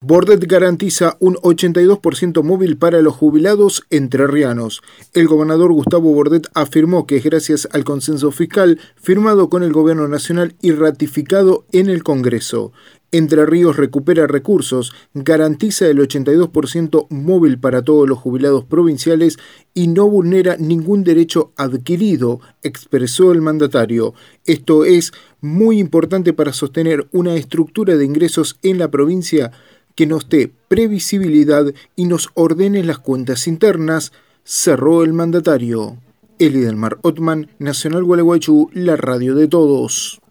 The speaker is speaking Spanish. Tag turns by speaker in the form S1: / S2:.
S1: Bordet garantiza un 82% móvil para los jubilados entrerrianos. El gobernador Gustavo Bordet afirmó que es gracias al consenso fiscal firmado con el gobierno nacional y ratificado en el Congreso. Entre Ríos recupera recursos, garantiza el 82% móvil para todos los jubilados provinciales y no vulnera ningún derecho adquirido, expresó el mandatario. Esto es muy importante para sostener una estructura de ingresos en la provincia que nos dé previsibilidad y nos ordene las cuentas internas, cerró el mandatario. Elidelmar Ottman, Nacional Gualeguaychú, la radio de todos.